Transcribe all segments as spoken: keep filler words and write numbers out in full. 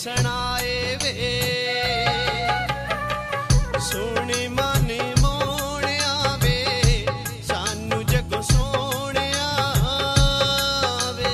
सुनाए वे सोने माने मोणिया वे सानू जगो सोणिया वे।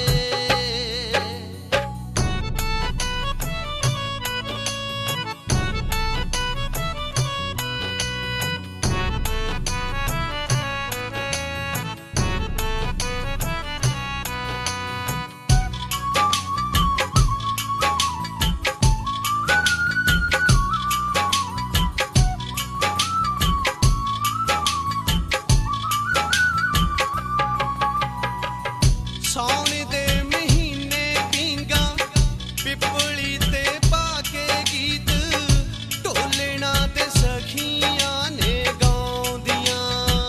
साउन दे महीने पींगा पिपली ते पाके गीत ढोलना ते सखियां ने गाउंदियां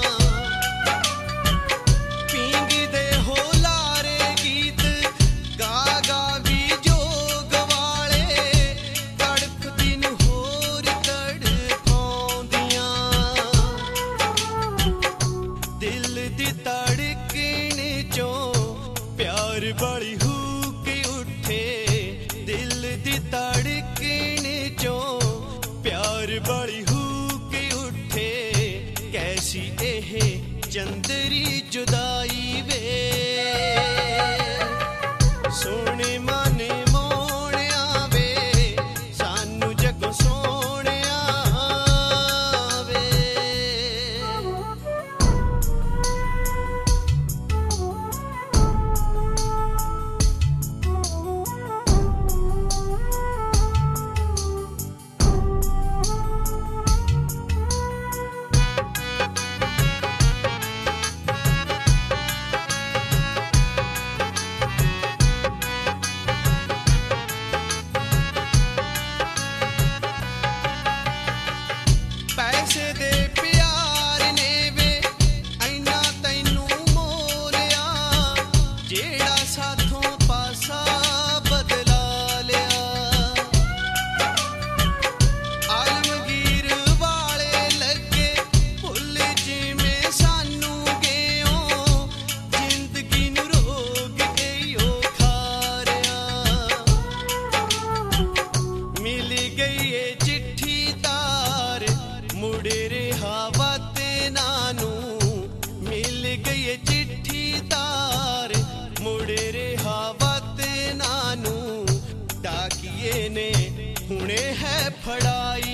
पींग दे हो लारे गीत गा गा भी जोग वाले तड़प दिन होर तड़पाउंदियां दिल दी धड़कन चों प्यार बड़ी हुक उठे दिल दी धड़कन चों प्यार बड़ी हुक उठे कैसी एह चंदरी जुदाई वे सोने माने मोणिया वे सानू जगो सोणिया वे। पैसे दे प्यार ने वे ऐना तैनू मोलिया जेड़ा साथों पासा बदला लिया आलमगीर वाले लगे फुल जिमें सानू गेओ जिंदगी नू रोग गईओ खारिया मिल गई ये चिट्ठी तार मुड़े रिहा वते नानू मिल गई चिट्ठी तार मुड़े रिहा वते नानू डाकिए ने हुणे है फड़ाई